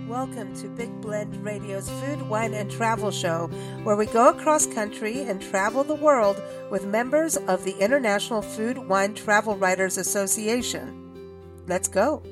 Welcome to Big Blend Radio's Food, Wine, and Travel Show, where we go across country and travel the world with members of the International Food, Wine, Travel Writers Association. Let's go.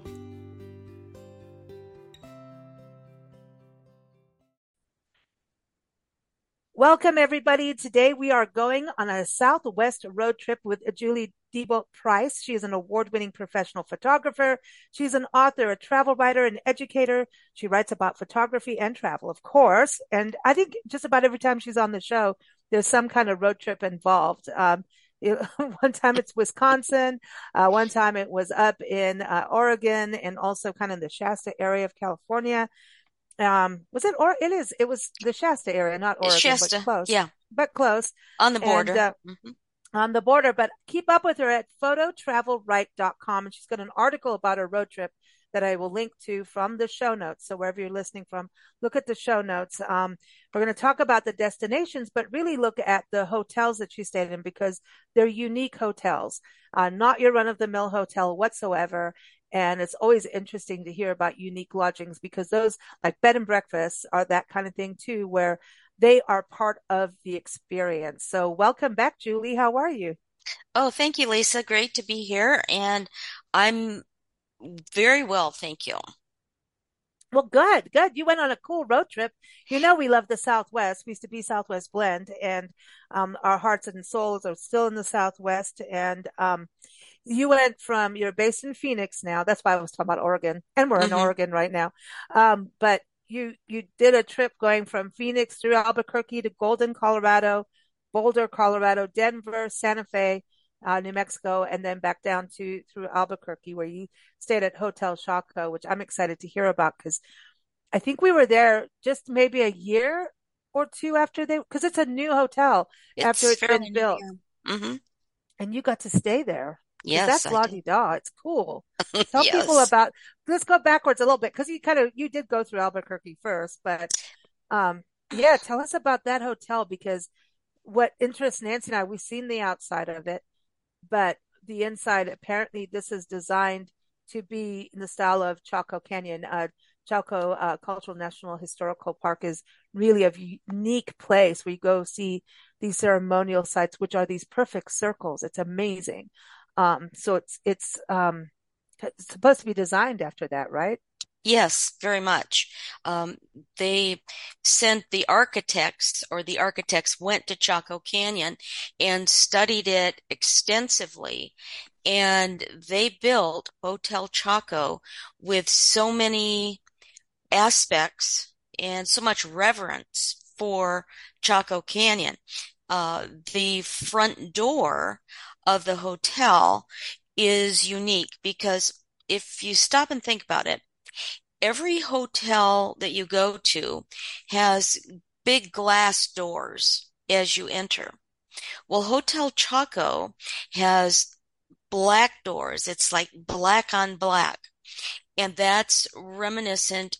Welcome, everybody. Today we are going on a Southwest road trip with Julie Diebolt-Price. She is an award-winning professional photographer. She's an author, a travel writer, and educator. She writes about photography and travel, of course. And I think just about every time she's on the show, there's some kind of road trip involved. One time it's Wisconsin. One time it was up in Oregon and also kind of the Shasta area of California. It was the Shasta area, not Oregon, Shasta, but close. yeah, But close. on the And border. on the border, but keep up with her at phototravelwrite.com. And she's got an article about her road trip that I will link to from the show notes. So wherever you're listening from, look at the show notes. We're going to talk about the destinations, but really look at the hotels that she stayed in because they're unique hotels, not your run-of-the-mill hotel whatsoever. And it's always interesting to hear about unique lodgings because those, like bed and breakfasts, are that kind of thing too, where they are part of the experience. So welcome back, Julie. How are you? Oh, thank you, Lisa. Great to be here. And I'm very well, thank you. Well, good, good. You went on a cool road trip. You know, we love the Southwest. We used to be Southwest Blend, and our hearts and souls are still in the Southwest. And you're based in Phoenix now. That's why I was talking about Oregon, and we're in hmm Oregon right now. But you did a trip going from Phoenix through Albuquerque to Golden, Colorado, Boulder, Colorado, Denver, Santa Fe, New Mexico, and then back down to through Albuquerque, where you stayed at Hotel Chaco, which I'm excited to hear about because I think we were there just maybe a year or two after because it's a new hotel after It's it's been fairly new, built, yeah. and you got to stay there because Yes, that's I la did. di da. It's cool. Tell people Yes. about. Let's go backwards a little bit because you did go through Albuquerque first, but yeah, tell us about that hotel because what interests Nancy and I, we've seen the outside of it, but the inside, apparently this is designed to be in the style of Chaco Canyon. Chaco Cultural National Historical Park is really a unique place where you go see these ceremonial sites, which are these perfect circles. It's amazing. So it's supposed to be designed after that, right? Yes, very much. Um, they sent the architects, or the architects went to Chaco Canyon and studied it extensively. And they built Hotel Chaco with so many aspects and so much reverence for Chaco Canyon. The front door of the hotel is unique because if you stop and think about it, every hotel that you go to has big glass doors as you enter. Well, Hotel Chaco has black doors. It's like black on black. And that's reminiscent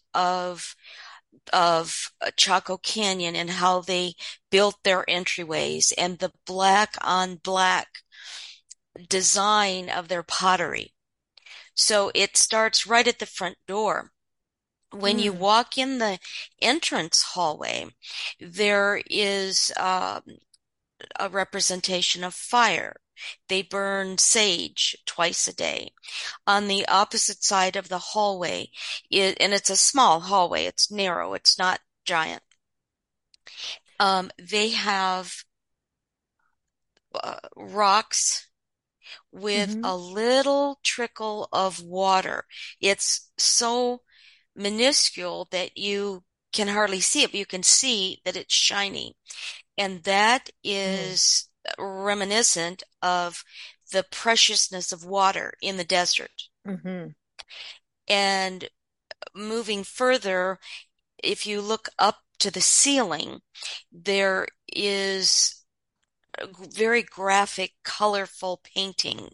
of Chaco Canyon and how they built their entryways and the black on black design of their pottery. So it starts right at the front door. When you Mm, walk in the entrance hallway, there is a representation of fire. They burn sage twice a day. On the opposite side of the hallway, and it's a small hallway, it's narrow, it's not giant. They have rocks with hmm a little trickle of water. It's so minuscule that you can hardly see it, but you can see that it's shiny. And that mm, is reminiscent of the preciousness of water in the desert. hmm And moving further, if you look up to the ceiling, there is a very graphic, colorful painting.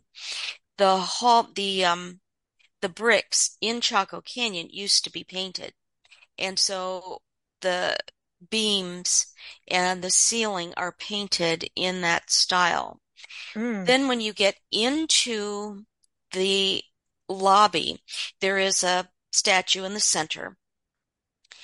The bricks in Chaco Canyon used to be painted. And so the beams and the ceiling are painted in that style. mm, Then when you get into the lobby, there is a statue in the center.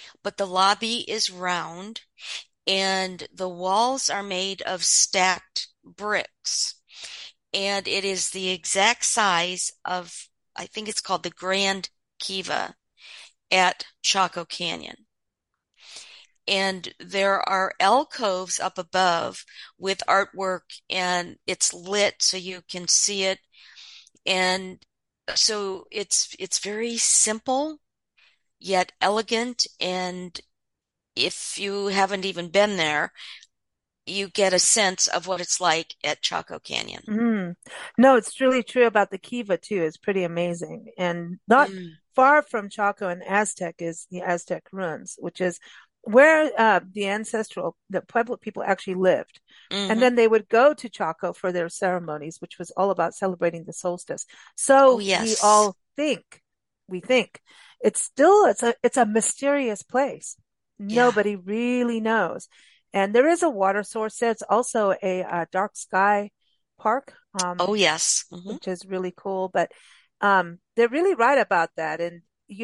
but the lobby is round and the walls are made of stacked bricks. And it is the exact size of, I think it's called the Grand Kiva at Chaco Canyon. And there are alcoves up above with artwork, and it's lit so you can see it. And so it's very simple yet elegant. And if you haven't even been there, you get a sense of what it's like at Chaco Canyon. Mm. No, it's really true about the Kiva too. It's pretty amazing. And not Mm. far from Chaco and Aztec is the Aztec ruins, which is where the Pueblo people actually lived. And Hmm. then they would go to Chaco for their ceremonies, which was all about celebrating the solstice. Oh, So yes. we think it's a mysterious place. Yeah. Nobody really knows. And there is a water source there. It's also a dark sky park, Oh, yes. Hmm. which is really cool. But they're really right about that. And,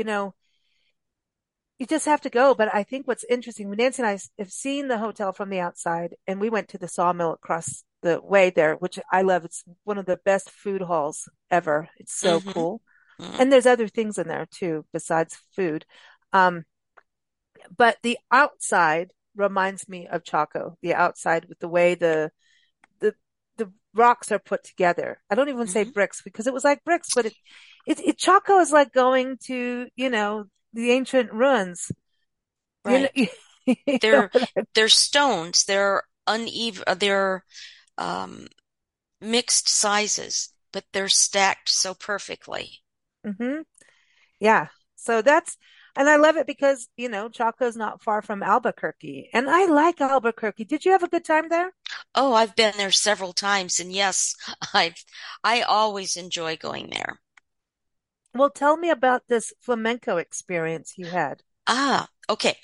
you just have to go. But I think what's interesting, Nancy and I have seen the hotel from the outside, and we went to the sawmill across the way there, which I love. It's one of the best food halls ever. It's so Hmm. cool. Hmm. And there's other things in there too, besides food. Um, but the outside reminds me of Chaco, the outside with the way the the rocks are put together. I don't even say Hmm. bricks because it was like bricks, but Chaco is like going to, the ancient ruins. You know, Right. you know They're what they're stones. They're uneven. They're um, mixed sizes, but they're stacked so perfectly. hmm Yeah. So and I love it because, Chaco's not far from Albuquerque. And I like Albuquerque. Did you have a good time there? Oh, I've been there several times, and yes, I always enjoy going there. Well, tell me about this flamenco experience you had. Ah, okay.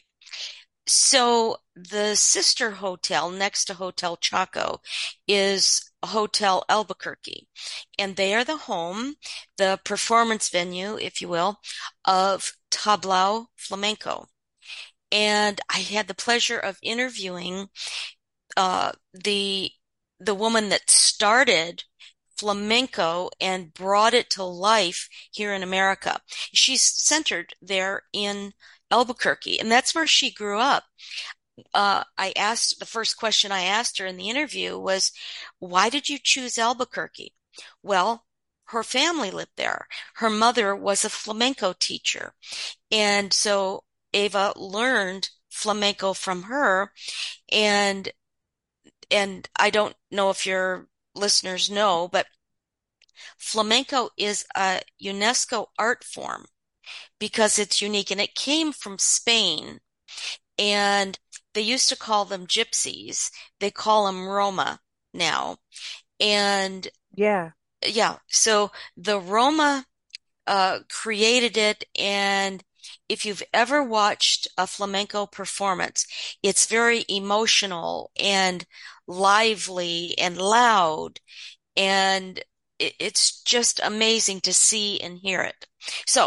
So the sister hotel next to Hotel Chaco is Hotel Albuquerque, and they are the performance venue, if you will, of Tablao Flamenco. And I had the pleasure of interviewing uh, the the woman that started flamenco and brought it to life here in America. She's centered there in Albuquerque, and that's where she grew up. The first question I asked her in the interview was, why did you choose Albuquerque? Well, her family lived there. Her mother was a flamenco teacher. And so Ava learned flamenco from her. And, and I don't know if your listeners know, but flamenco is a UNESCO art form because it's unique and it came from Spain. And they used to call them gypsies. They call them Roma now. And Yeah. yeah, so the Roma created it. And if you've ever watched a flamenco performance, it's very emotional and lively and loud. And it's just amazing to see and hear it. So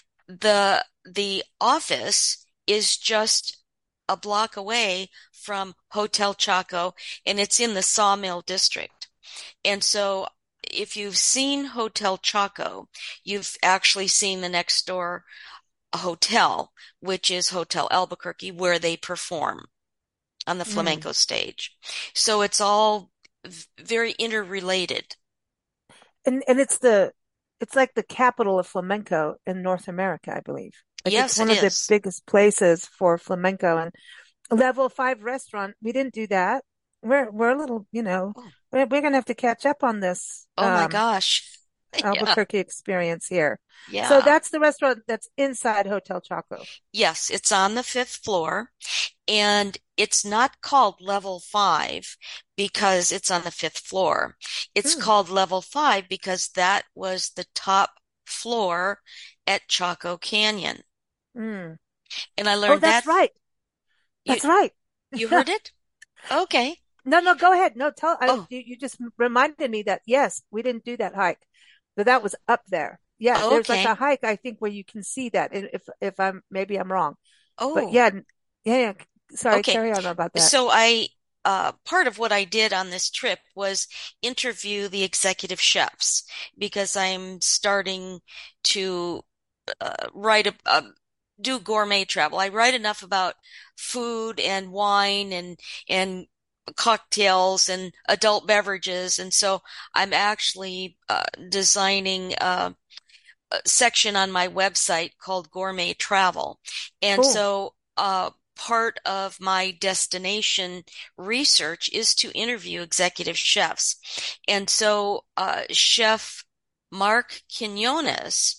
the office is just a block away from Hotel Chaco, and it's in the Sawmill District. And so if you've seen Hotel Chaco, you've actually seen the next door hotel, which is Hotel Albuquerque, where they perform on the Mm. flamenco stage. So it's all very interrelated. And it's like the capital of flamenco in North America, I believe. Like it's Yes, it one of the is. biggest places for flamenco and level five restaurant. We didn't do that. We're a little, Oh, we're gonna have to catch up on this oh my gosh. Yeah, Albuquerque experience here. So yeah. that's the restaurant that's inside Hotel Chaco. Yes, it's on the fifth floor. And it's not called level five because it's on the fifth floor. It's Hmm. called level five because that was the top floor at Chaco Canyon. Hmm. And I Oh, learned that's that right. you That's right. you heard it? Okay. No, no, go ahead. No, Oh, you just reminded me that yes, we didn't do that hike, but that was up there. Yeah, there's like a okay. hike, I think, where you can see that. If I'm maybe I'm wrong. But Oh, yeah, yeah, yeah. Sorry, okay. carry on about that. So part of what I did on this trip was interview the executive chefs because I'm starting to write do gourmet travel. I write enough about food and wine and cocktails and adult beverages, and so I'm actually designing a section on my website called Gourmet Travel. And Cool. so part of my destination research is to interview executive chefs. And so Chef Mark Quinones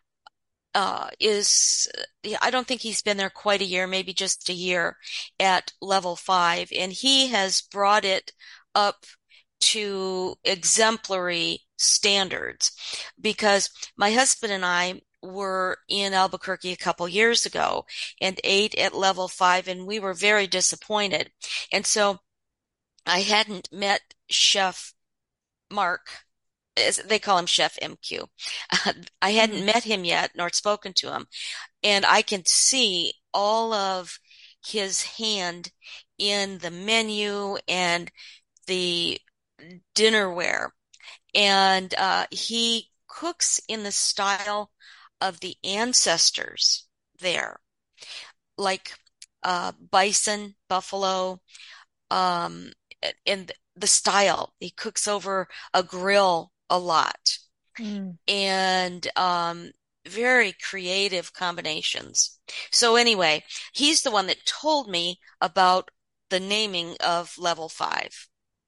is, I don't think he's been there quite a year, maybe just a year at level 5. And he has brought it up to exemplary standards because my husband and I were in Albuquerque a couple years ago and ate at level 5, and we were very disappointed. And so I hadn't met Chef Mark, as they call him Chef MQ. I Hmm. hadn't met him yet nor spoken to him, and I can see all of his hand in the menu and the dinnerware. And he cooks in the style of the ancestors there, like bison, buffalo, um, and the style. He cooks over a grill a lot, Hmm. and very creative combinations. So anyway, he's the one that told me about the naming of level 5.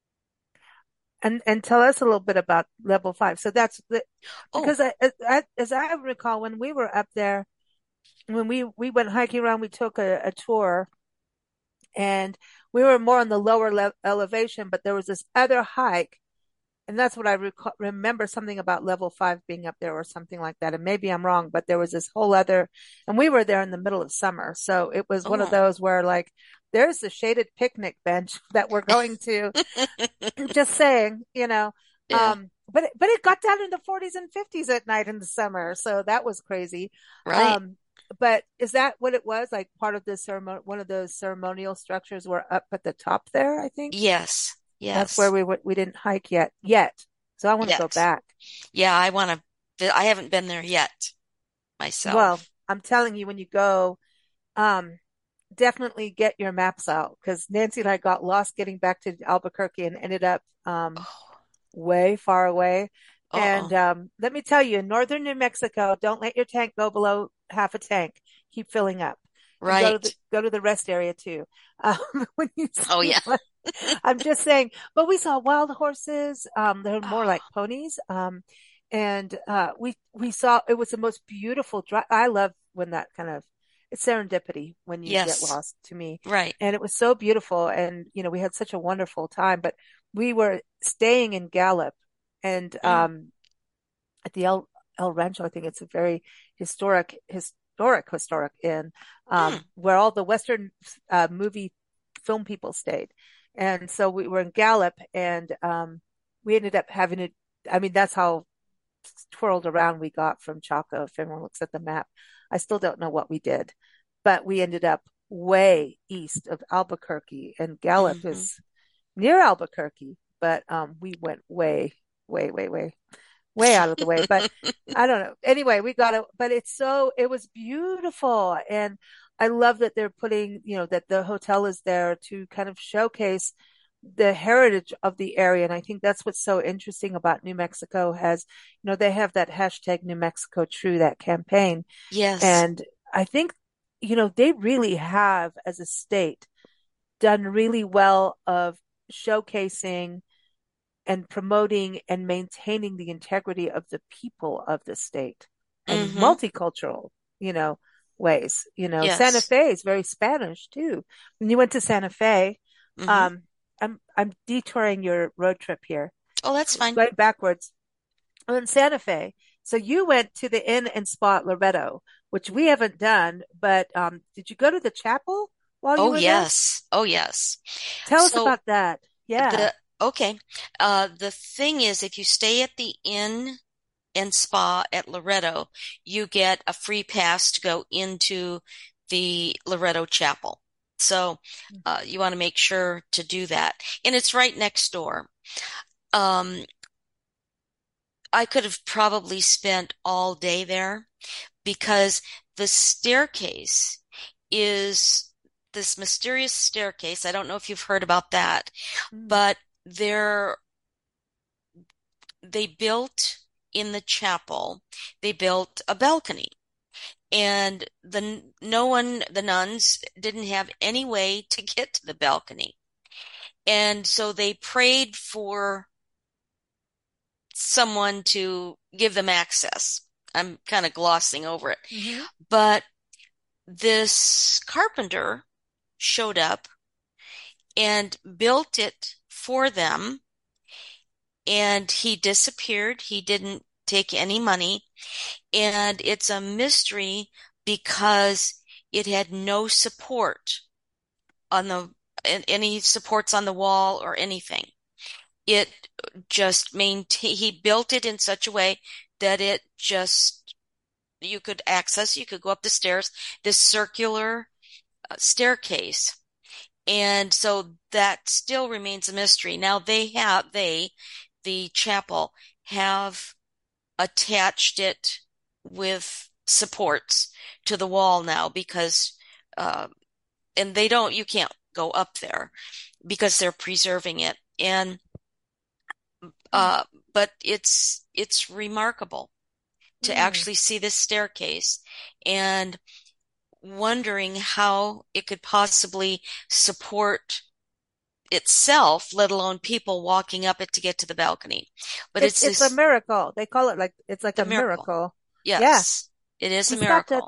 And tell us a little bit about level 5. So that's the, Oh, because as I recall, when we were up there, when we went hiking around, we took a tour, and we were more on the lower elevation, but there was this other hike. And that's what I remember, something about level 5 being up there or something like that. And maybe I'm wrong, but there was this whole other, and we were there in the middle of summer. So it was one of oh, those where, like, there's the shaded picnic bench that we're going to. Just saying, yeah, but it got down in the 40s and 50s at night in the summer. So that was crazy. right. Um, but is that what it was? Like part of the ceremony, one of those ceremonial structures were up at the top there, I think. Yes, That's where yes, we didn't hike yet. So I want to go yet. back. Yeah, I haven't been there yet Well, myself. I'm telling you, when you go, um, definitely get your maps out, because Nancy and I got lost getting back to Albuquerque and ended up, Oh, way far away. And, uh-uh. let me tell you, in northern New Mexico, don't let your tank go below half a tank. Keep filling up, and Right. go to the rest area too. Um, when you Oh, see yeah. one, I'm just saying, but we saw wild horses. They're more like Oh, ponies. And we saw, it was the most beautiful drive. I love when that kind of, it's serendipity when you get yes, lost, to me. right. And it was so beautiful. And, we had such a wonderful time, but we were staying in Gallup, and, Mm, at the El Rancho. I think it's a very historic inn, mm, where all the Western, movie film people stayed. And so we were in Gallup, and, we ended up having it. I mean, that's how twirled around we got from Chaco. If everyone looks at the map, I still don't know what we did, but we ended up way east of Albuquerque, and Gallup hmm. is near Albuquerque, but, we went way out of the way. But I don't know. Anyway, we got it, but it was beautiful. And I love that they're putting, that the hotel is there to kind of showcase the heritage of the area. And I think that's what's so interesting about New Mexico. Has, they have that hashtag New Mexico True, that campaign. Yes. And I think, they really have, as a state, done really well of showcasing and promoting and maintaining the integrity of the people of the state, and Hmm. multicultural, you know, ways. Santa Yes. Fe is very Spanish too. When you went to Santa Fe, Hmm. um, I'm detouring your road trip here, Oh, that's fine. going backwards. In Santa Fe, so you went to the Inn and Spa at Loretto, which we haven't done, but, did you go to the chapel while you Oh, were there? yes. Oh, yes. Tell us So about that. Yeah. the, okay. The thing is, if you stay at the inn and spa at Loretto, you get a free pass to go into the Loretto Chapel. So you want to make sure to do that. And it's right next door. Um, I could have probably spent all day there because the staircase is this mysterious staircase. I don't know if you've heard about that, Mm. but they're they built in the chapel, they built a balcony. And the nuns didn't have any way to get to the balcony. And so they prayed for someone to give them access. I'm kind of glossing over it. Mm-hmm. But this carpenter showed up and built it for them, and he disappeared. He didn't take any money, and it's a mystery because it had no support on the any supports on the wall or anything. It just he built it in such a way that it just you could go up the stairs, this circular staircase. And so that still remains a mystery. Now the chapel have attached it with supports to the wall now because, uh, and you can't go up there because they're preserving it. And, uh, but it's remarkable to Mm. actually see this staircase and wondering how it could possibly support itself, let alone people walking up it to get to the balcony. But it's It's a this miracle. They call it like it's like the a miracle. miracle. Yeah. Yes, it is a We stopped at miracle.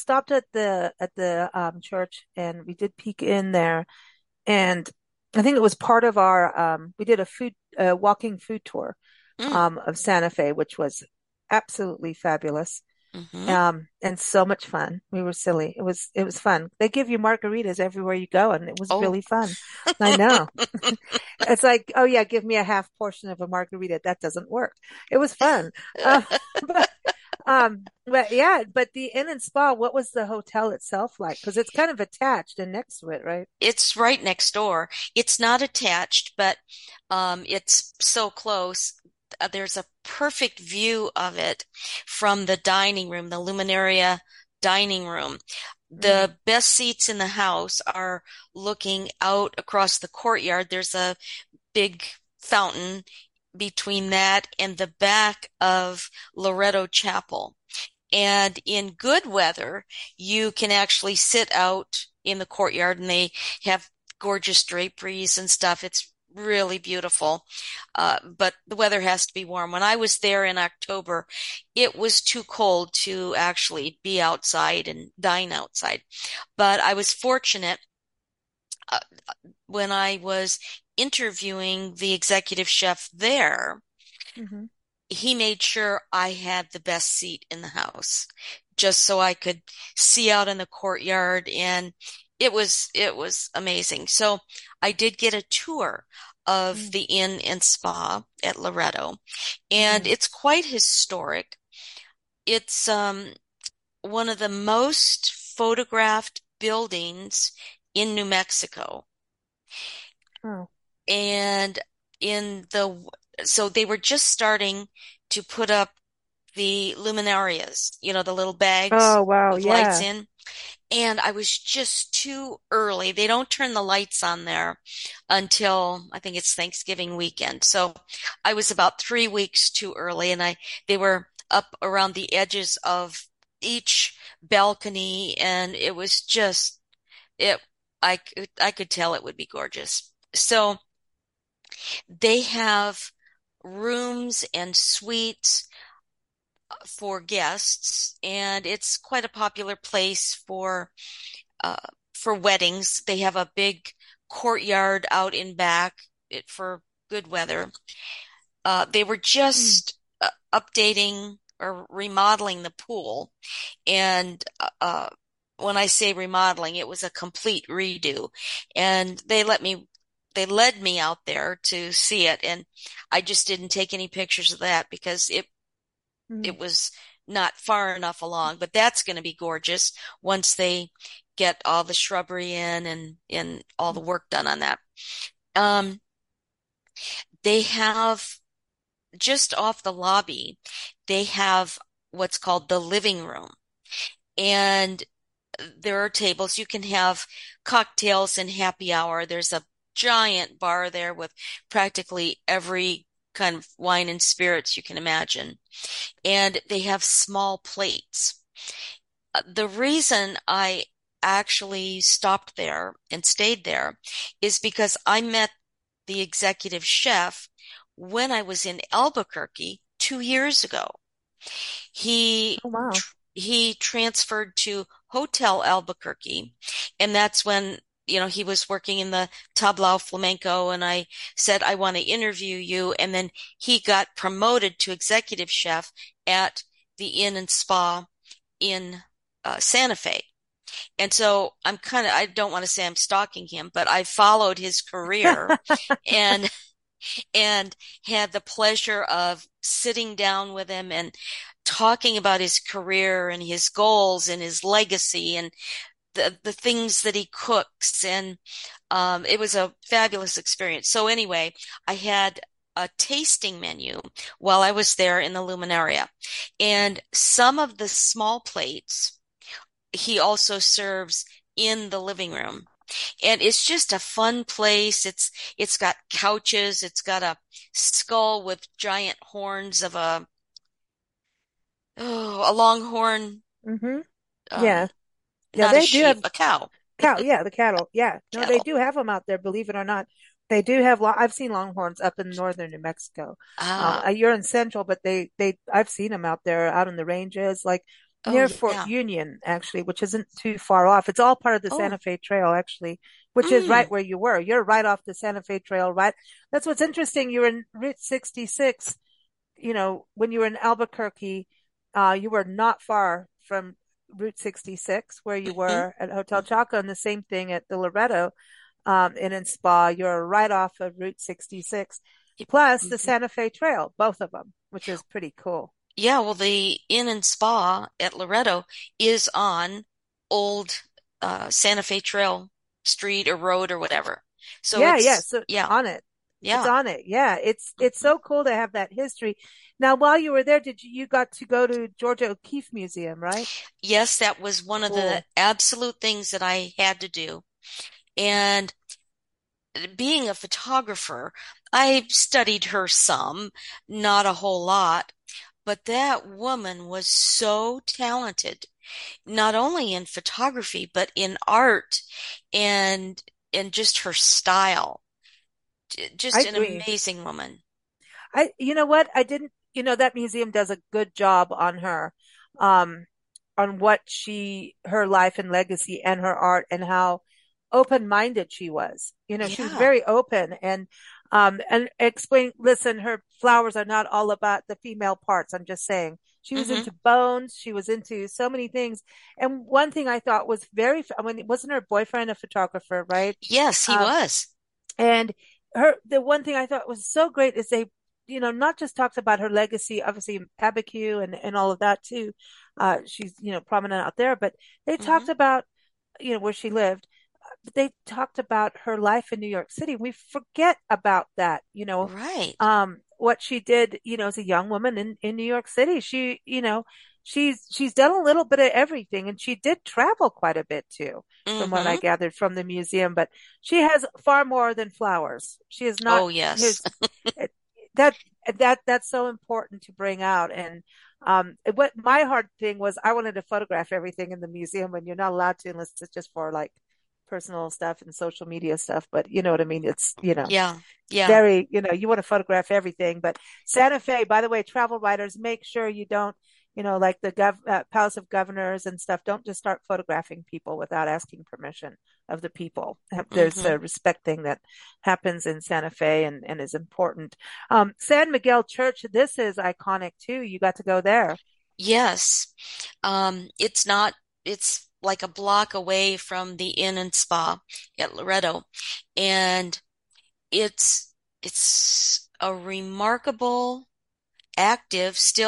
the church, and we did peek in there, and I think it was part of our we did a walking food tour Mm, of Santa Fe, which was absolutely fabulous. hmm And so much fun. We were silly. It was fun. They give you margaritas everywhere you go, and it was Oh, really fun. I know. It's like, oh yeah, give me a half portion of a margarita. That doesn't work. It was fun. But but yeah, but the Inn and Spa, what was the hotel itself like? Because it's kind of attached and next to it, right? it's right next door. It's not attached, but it's so close. There's a perfect view of it from the dining room, the Luminaria dining room. Mm, The best seats in the house are looking out across the courtyard. There's a big fountain between that and the back of Loretto Chapel. And in good weather, you can actually sit out in the courtyard and they have gorgeous draperies and stuff. It's really beautiful. But the weather has to be warm. When I was there in October, it was too cold to actually be outside and dine outside. But I was fortunate uh, when I was interviewing the executive chef there, hmm he made sure I had the best seat in the house just so I could see out in the courtyard, and it was amazing. So I did get a tour of mm the Inn and Spa at Loretto, and mm. it's quite historic. It's one of the most photographed buildings in New Mexico. Oh. And in the so they were just starting to put up the luminarias, the little bags Oh, wow. with lights Yeah. in. And I was just too early. They don't turn the lights on there until I think it's Thanksgiving weekend. So I was about 3 weeks too early, and they were up around the edges of each balcony, and it was just it. I could tell it would be gorgeous. So they have rooms and suites for guests, and it's quite a popular place uh, for weddings. They have a big courtyard out in back for good weather. They were Mm. just updating or remodeling the pool, and when I say remodeling, it was a complete redo. And they led me out there to see it, and I just didn't take any pictures of that because it Mm. was not far enough along, but that's going to be gorgeous once they get all the shrubbery in and all the work done on that. Um, they have just off the lobby, they have what's called the living room. And there are tables. You can have cocktails and happy hour. There's a giant bar there with practically every kind of wine and spirits you can imagine. And they have small plates. The reason I actually stopped there and stayed there is because I met the executive chef when I was in Albuquerque 2 years ago. He Oh, wow. he transferred to Hotel Albuquerque, and that's when he was working in the Tablao Flamenco, and I said I want to interview you, and then he got promoted to executive chef at the Inn and Spa in Santa Fe. And so I don't want to say I'm stalking him, but I followed his career and and had the pleasure of sitting down with him and talking about his career and his goals and his legacy and the things that he cooks. And it was a fabulous experience. So anyway, I had a tasting menu while I was there in the Luminaria. And some of the small plates he also serves in the living room. And it's just a fun place. It's got couches. It's got a skull with giant horns of a longhorn, Mm-hmm. Yeah. um, Yeah, not a they do have sheep, a cow, cow. Yeah, the cattle. Yeah. No, they cattle. do have them out there, believe it or not. They do have I've seen longhorns up in northern New Mexico. Ah, You're in central, but I've seen them out there out in the ranges, like oh near Fort yeah. Union, actually, which isn't too far off. It's all part of the Santa Oh, Fe Trail, actually, which is right mm, where you were. You're right off the Santa Fe Trail, right? That's what's interesting. You were in Route 66, when you were in Albuquerque, you were not far from Route 66, where you hmm were at Hotel hmm Chaco, and the same thing at the Loretto Inn and Spa. You're right off of Route 66, plus the hmm Santa Fe Trail, both of them, which is pretty cool. Yeah, well, the Inn and Spa at Loretto is on old Santa Fe Trail Street or road or whatever. So Yeah, yeah. it's So yeah, on it. It's yeah. on it. Yeah, it's Mhm. so cool to have that history. Now, while you were there, you got to go to Georgia O'Keeffe Museum, right? Yes, that was one of the Cool. absolute things that I had to do. And being a photographer, I studied her some, not a whole lot, but that woman was so talented, not only in photography, but in art and just her style. I Just an agree. amazing woman. You know what? I didn't, that museum does a good job um, on what her life and legacy and her art and how open-minded she was. She was Yeah. very open and explain, listen, her flowers are not all about the female parts. I'm just saying. She was hmm into bones. She was into so many things. And one thing I thought was wasn't her boyfriend a photographer, right? Yes, he Um, was. and the one thing I thought was so great is they, not just talks about her legacy, obviously Abiquiu and all of that too. She's, prominent out there, but they hmm talked about, where she lived. But they talked about her life in New York City. We forget about that, Right. what she did, as a young woman in New York City. She, she's done a little bit of everything, and she did travel quite a bit too, from what I hmm gathered from the museum. But she has far more than flowers. She is not Oh, yes. his that that's so important to bring out. And what my hard thing was, I wanted to photograph everything in the museum, and you're not allowed to unless it's just for like personal stuff and social media stuff. But you know what I mean? It's, Yeah. Yeah. very, you want to photograph everything. But Santa Fe, by the way, travel writers, make sure you don't, like the Palace of Governors and stuff, don't just start photographing people without asking permission of the people. There's hmm a respect thing that happens in Santa Fe and is important. San Miguel Church, this is iconic too. You got to go there. Yes. It's not, it's like a block away from the Inn and Spa at Loretto. And it's a remarkable, active, still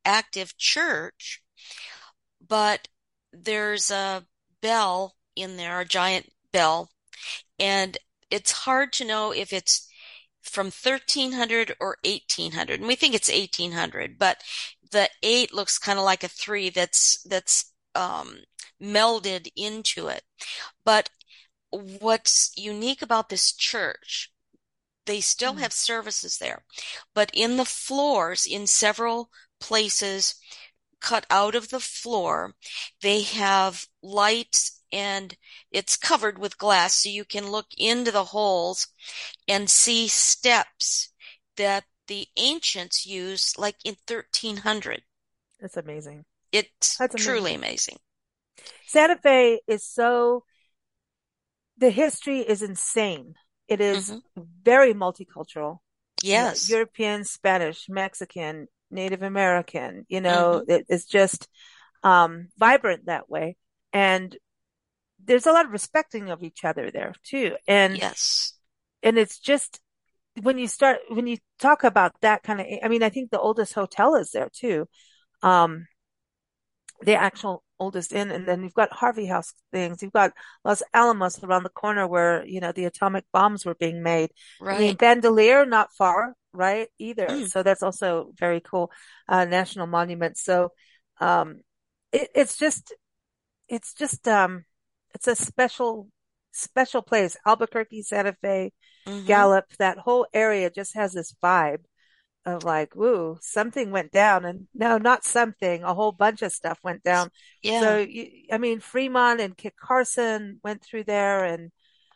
active church, but there's a bell in there, a giant bell, and it's hard to know if it's from 1300 or 1800. And we think it's 1800, but the 8 looks kind of like a 3 that's melded into it. But what's unique about this church, they still have services there, but in the floors, in several places cut out of the floor, they have lights and it's covered with glass so you can look into the holes and see steps that the ancients used like in 1300. That's amazing. It's That's truly amazing. amazing. Santa Fe is the history is insane. It is Hmm. very multicultural, Yes. European, Spanish, Mexican, Native American, Hmm. it's just, vibrant that way. And there's a lot of respecting of each other there too. Yes. And it's just, when you talk about that kind of, I mean, I think the oldest hotel is there too. Um, the actual oldest inn. And then you've got Harvey House things. You've got Los Alamos around the corner where, the atomic bombs were being made. I mean, Right. Bandelier, not far, right? Either. Mm. So that's also very cool. National monument. So, um, it's just, it's just, it's a special place. Albuquerque, Santa Fe, Hmm. Gallup, that whole area just has this vibe of like, woo, something went down. And no, not something, a whole bunch of stuff went down. So, Yeah. I mean, Fremont and Kit Carson went through there. And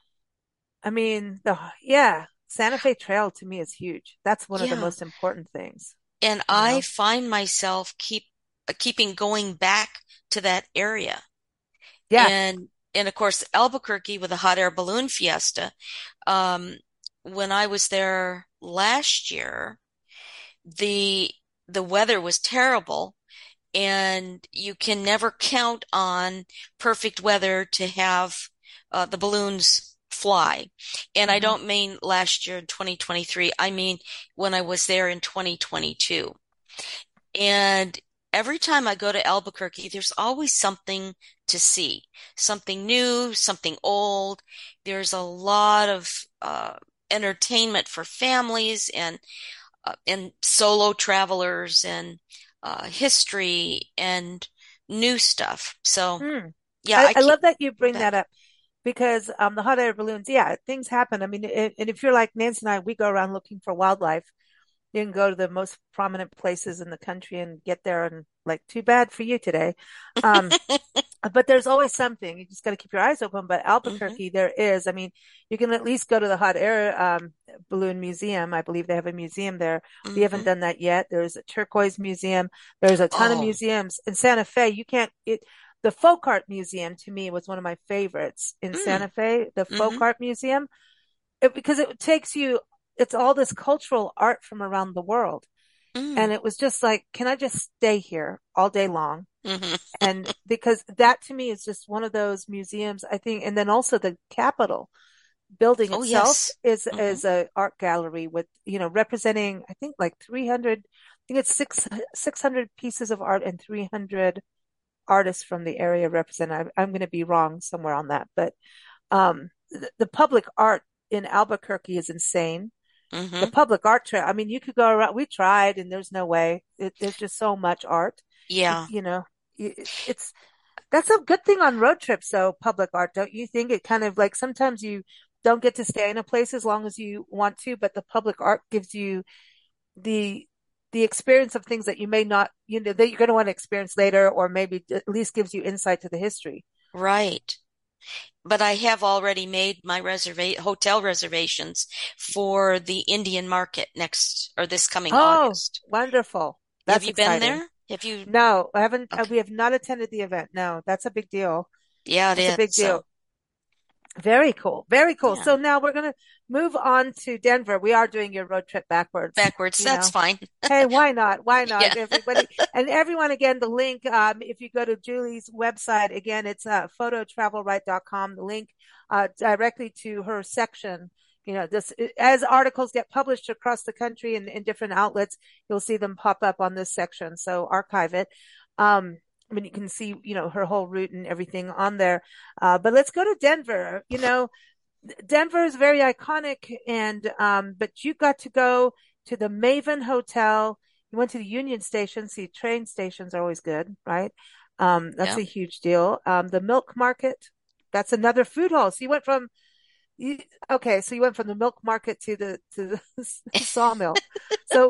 I mean, yeah, Santa Fe Trail to me is huge. That's one of the Yeah. most important things, And you I know? find myself keeping going back to that area. Yeah. And of course Albuquerque with the hot air balloon fiesta. Um, when I was there last year, the the weather was terrible, and you can never count on perfect weather to have the balloons fly. And I Hmm. don't mean last year in 2023. I mean when I was there in 2022. And every time I go to Albuquerque, there's always something to see, something new, something old. There's a lot of entertainment for families and solo travelers and history and new stuff. So Mm. yeah, I I keep love that you bring back. that up because the hot air balloons, yeah, things happen. I mean, and if you're like Nancy and I, we go around looking for wildlife. You can go to the most prominent places in the country and get there and like, too bad for you today. Um, but there's always something. You just got to keep your eyes open. But Hmm. Albuquerque, there is. I mean, you can at least go to the hot air balloon museum. I believe they have a museum there. We haven't Hmm. done that yet. There's a turquoise museum. There's a ton of Oh. museums in Santa Fe. You can't. The folk art museum to me was one of my favorites in Mm. Santa Fe. The folk Hmm. art museum, because it takes you. It's all this cultural art from around the world. Mm. And it was just like, can I just stay here all day long? Hmm. And because that to me is just one of those museums, I think. And then also the Capitol building Oh itself yes. Hmm. is a art gallery with, representing, I think like 300, I think it's 600 pieces of art and 300 artists from the area represented. I'm going to be wrong somewhere on that, but, the public art in Albuquerque is insane. The Hmm. public art trail. I mean, you could go around. We tried, and there's no way. There's just so much art. Yeah. It's that's a good thing on road trips, though. Public art, don't you think? It kind of like sometimes you don't get to stay in a place as long as you want to, but the public art gives you the the experience of things that you may not, that you're going to want to experience later, or maybe at least gives you insight to the history. Right. But I have already made my hotel reservations for the Indian market next or this coming Oh, August. wonderful! Have That's you been exciting. there? Have you? No, I haven't. Okay. We have not attended the event. No, that's a big deal. Yeah, it That's a is. big So, deal. Very cool. Very cool. yeah, So now we're going to move on to Denver. We are doing your road trip backwards, backwards. That's fine. Hey, why not? Why not? Yeah. Everybody and everyone, again, the link, if you go to Julie's website, again, it's phototravelright.com. The link directly to her section this as articles get published across the country and in different outlets, you'll see them pop up on this section. So archive it. I mean, you can see, her whole route and everything on there. But let's go to Denver. Denver is very iconic, and but you got to go to the Maven Hotel. You went to the Union Station. See, train stations are always good, right? That's Yeah. a huge deal. The Milk Market. That's another food hall. So you, okay, so you went from the milk market to the sawmill. So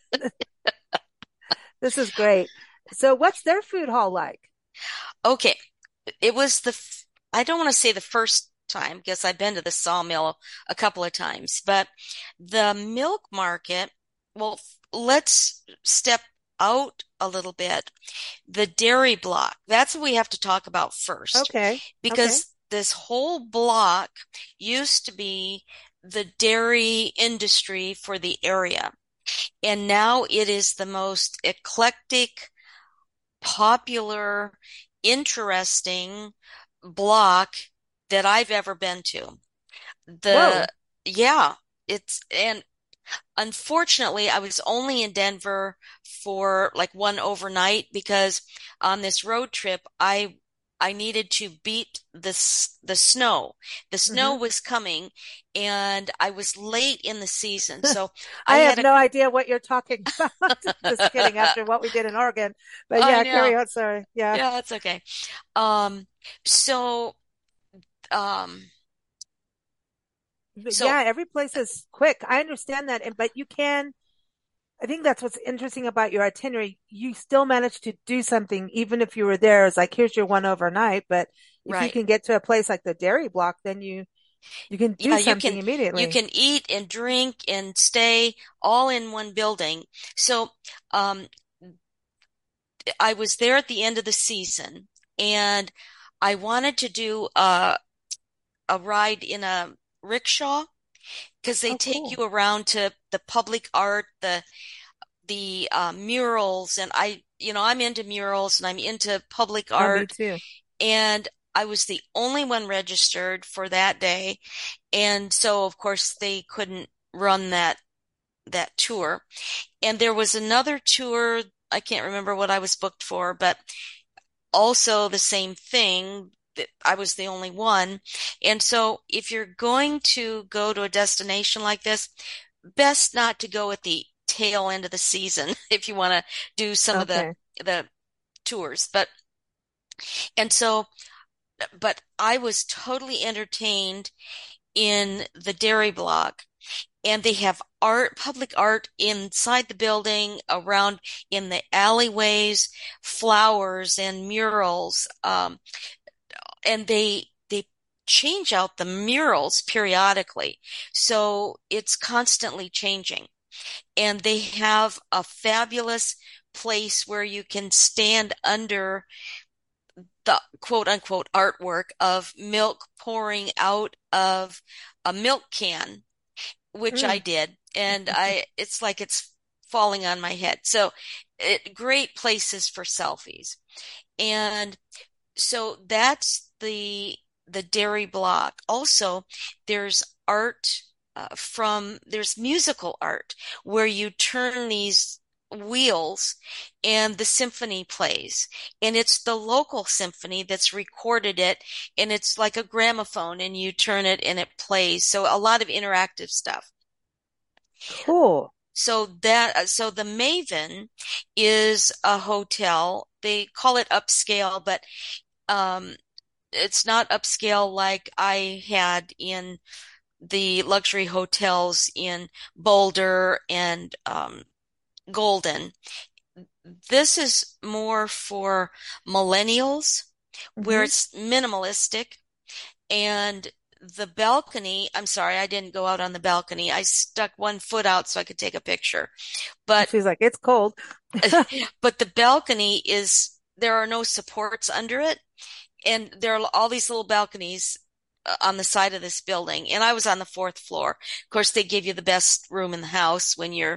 this is great. So what's their food hall like? Okay. It was I don't want to say the first time because I've been to the sawmill a couple of times, but the milk market, well, let's step out a little bit. The dairy block, that's what we have to talk about first Okay. Okay. because this whole block used to be the dairy industry for the area. And now it is the most eclectic, popular, interesting block that I've ever been to. The, Whoa. yeah, and unfortunately, I was only in Denver for like one overnight because on this road trip, I needed to beat the snow. The snow Hmm. was coming and I was late in the season. So I I have had no idea what you're talking about. Just kidding. a, After what we did in Oregon, but I yeah, know. carry on. Sorry. Yeah. Yeah, that's okay. Um, so, um, But so yeah, every place is quick. I understand that, but you can. I think that's what's interesting about your itinerary. You still managed to do something, even if you were there. It's like, here's your one overnight. But if you right. can get to a place like the Dairy Block, then you can do Yeah, something you immediately. can eat and drink and stay all in one building. So, um, I was there at the end of the season and I wanted to do a ride in a rickshaw because they Oh, take cool. you around to the public art, the murals, and I'm into murals and I'm into public Oh, me art, too. and I was the only one registered for that day, and so of course they couldn't run that tour. And there was another tour, I can't remember what I was booked for, but also the same thing. That I was the only one. And so if you're going to go to a destination like this, best not to go at the tail end of the season if you want to do some of the Okay. the tours. And so but I was totally entertained in the dairy block, and they have art, public art inside the building, around in the alleyways, flowers and murals. And they change out the murals periodically. So it's constantly changing. And they have a fabulous place where you can stand under the quote unquote artwork of milk pouring out of a milk can, which I Mm. did. And it's like it's falling on my head. So great places for selfies. And so that's the dairy block. Also, there's art there's musical art where you turn these wheels and the symphony plays. And it's the local symphony that's recorded it, and it's like a gramophone and you turn it and it plays. So a lot of interactive stuff. Cool. So the Maven is a hotel. They call it upscale, but um it's not upscale like I had in the luxury hotels in Boulder and Golden. This is more for millennials, where Hmm. it's minimalistic, and the balcony, I'm sorry, I didn't go out on the balcony. I stuck one foot out so I could take a picture. But She's like, it's cold. but the balcony there are no supports under it, and there are all these little balconies on the side of this building, and I was on the fourth floor. Of course, they give you the best room in the house when you're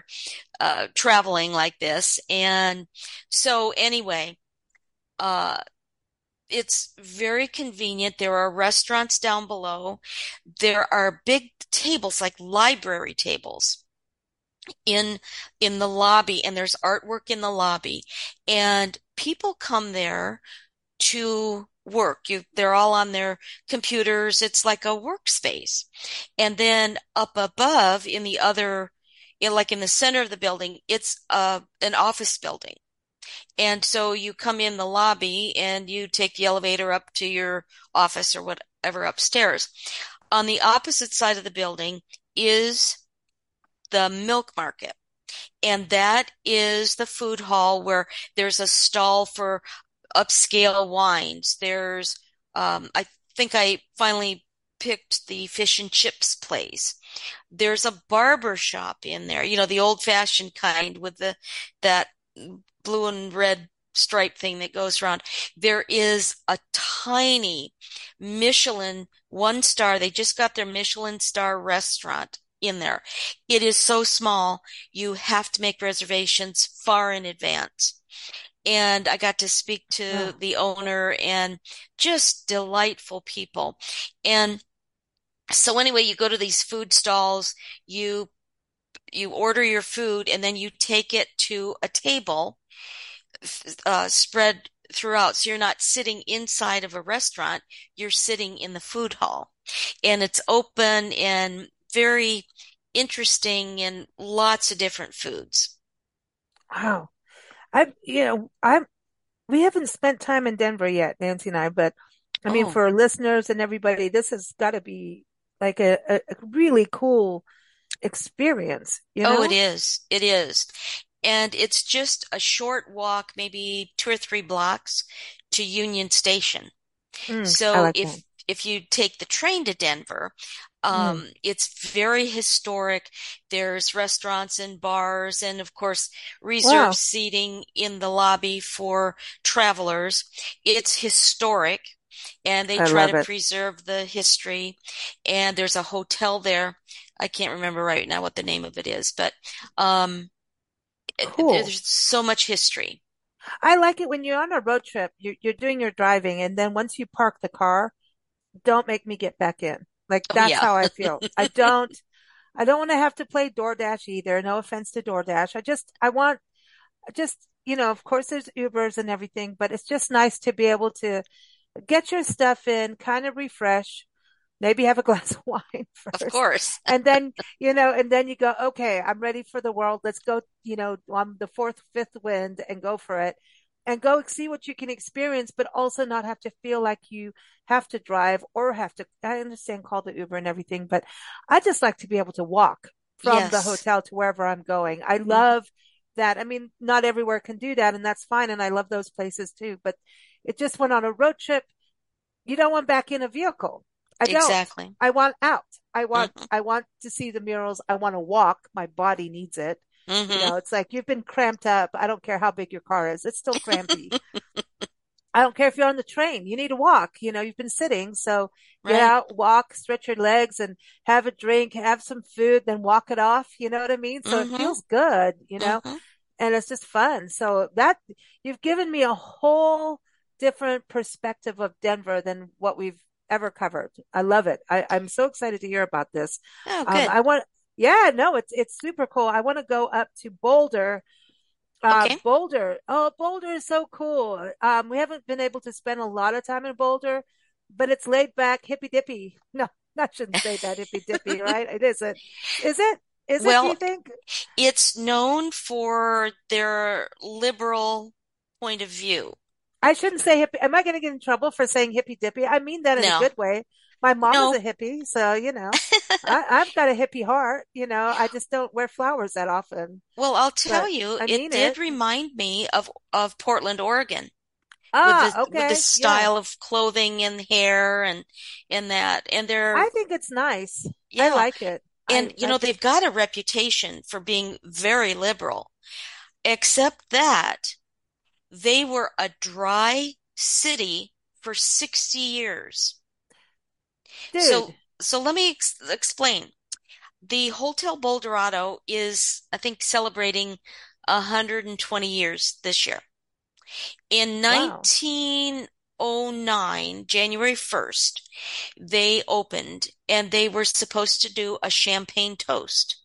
traveling like this. And so anyway, uh, It's very convenient. There are restaurants down below. There are big tables, like library tables in in the lobby, and there's artwork in the lobby. And people come there to work. They're all on their computers. It's like a workspace. And then up above in the other, like in the center of the building, it's an office building. And so you come in the lobby and you take the elevator up to your office or whatever upstairs. On the opposite side of the building is the milk market. And that is the food hall where there's a stall for upscale wines. I think I finally picked the fish and chips place. There's a barber shop in there, the old fashioned kind with that blue and red stripe thing that goes around. There is a tiny Michelin 1 star. They just got their Michelin star restaurant in there. It is so small, you have to make reservations far in advance. And I got to speak to Oh, the owner, and just delightful people. And so anyway, you go to these food stalls, you order your food, and then you take it to a table spread throughout. So you're not sitting inside of a restaurant, you're sitting in the food hall. And it's open and very interesting and lots of different foods. wow. We haven't spent time in Denver yet, Nancy and I, but I mean, Oh, for listeners and everybody, this has got to be like a really cool experience, you oh, it know? is. It is. And it's just a short walk, maybe 2 or 3 blocks to Union Station. I So like that. if you take the train to Denver, Mm, it's very historic. There's restaurants and bars, and of course, reserved wow, seating in the lobby for travelers. It's historic, and they I try love to it. preserve the history. And there's a hotel there. I can't remember right now what the name of it is, but um, Cool. there's so much history. I like it when you're on a road trip, you're doing your driving, and then once you park the car, don't make me get back in. Like Oh that's yeah, how I feel. I don't want to have to play DoorDash either. No offense to DoorDash. I want just, of course there's Ubers and everything, but it's just nice to be able to get your stuff in, kind of refresh, maybe have a glass of wine of first. course. And then you go, okay, I'm ready for the world. Let's go, on the fourth, fifth wind and go for it and go see what you can experience, but also not have to feel like you have to drive or have to, I understand call the Uber and everything, but I just like to be able to walk from the Yes. hotel to wherever I'm going. I Mhm. love that. I mean, not everywhere can do that, and that's fine. And I love those places too, but it just went on a road trip. You don't want back in a vehicle. I don't. Exactly. I want out. I want Hmm. I want to see the murals. I want to walk. My body needs it. Hmm. It's like you've been cramped up. I don't care how big your car is. It's still crampy. I don't care if you're on the train. You need to walk. You've been sitting. So get Right. out, walk, stretch your legs and have a drink, have some food, then walk it off. You know what I mean? So it Hmm. feels good, Hmm. and it's just fun. So that you've given me a whole different perspective of Denver than what we've ever covered. I love it. I'm so excited to hear about this. Oh, good. I want, yeah, no, it's super cool. I want to go up to Boulder. Okay. Boulder. Oh, Boulder is so cool. We haven't been able to spend a lot of time in Boulder, but it's laid back, hippy dippy. No, I shouldn't say that hippy dippy, right? It isn't. Is it? Is it, do you Well, think? it's known for their liberal point of view. I shouldn't say hippie. Am I going to get in trouble for saying hippy dippy? I mean that in a No, good way. My mom is no. a hippie, so I've got a hippie heart. I just don't wear flowers that often, Well, I'll tell but you, I it mean did it. remind me of Portland, Oregon, with Ah, the okay, yeah. style of clothing and hair and that. And they're I think it's nice. I yeah. like it. And I they've think, got a reputation for being very liberal, except that they were a dry city for 60 years. dude, So let me explain. The Hotel Boulderado is, I think, celebrating 120 years this year. In wow. 2009, January 1st, they opened and they were supposed to do a champagne toast,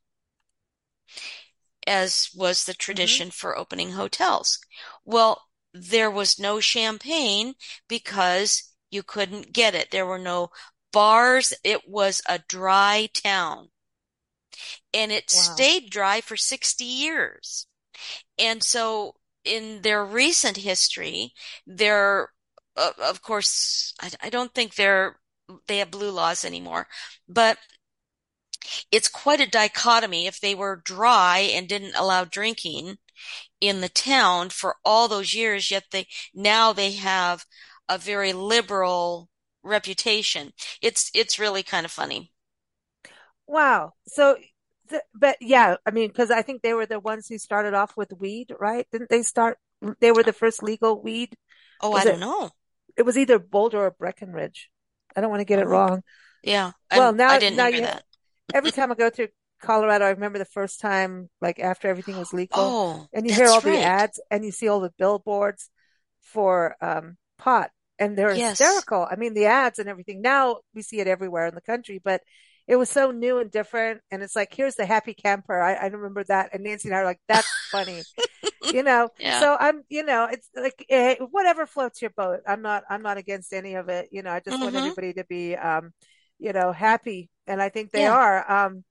as was the Hmm. tradition for opening hotels. Well, there was no champagne because you couldn't get it. There were no bars. It was a dry town and it Wow. stayed dry for 60 years. And so in their recent history, they're, of course, I don't think they have blue laws anymore, but it's quite a dichotomy if they were dry and didn't allow drinking in the town for all those years, yet now they have a very liberal reputation. It's really kind of funny. Wow. So, but yeah, I mean, because I think they were the ones who started off with weed, right? Didn't they start? They were the first legal weed. Oh, I Was don't it? know. It was either Boulder or Breckenridge. I don't want to get it Oh, wrong. yeah. Well, I now, didn't now hear you, that. every time I go through Colorado, I remember the first time, like after everything was legal, Oh, and you hear all that's the right. ads and you see all the billboards for pot, and they're Yes. hysterical. I mean, the ads and everything. Now we see it everywhere in the country, but it was so new and different. And it's like, here's the happy camper. I remember that. And Nancy and I are like, that's funny, you know. Yeah. So it's like whatever floats your boat. I'm not against any of it. I just want Mm-hmm. everybody to be happy, and I think they Yeah. are.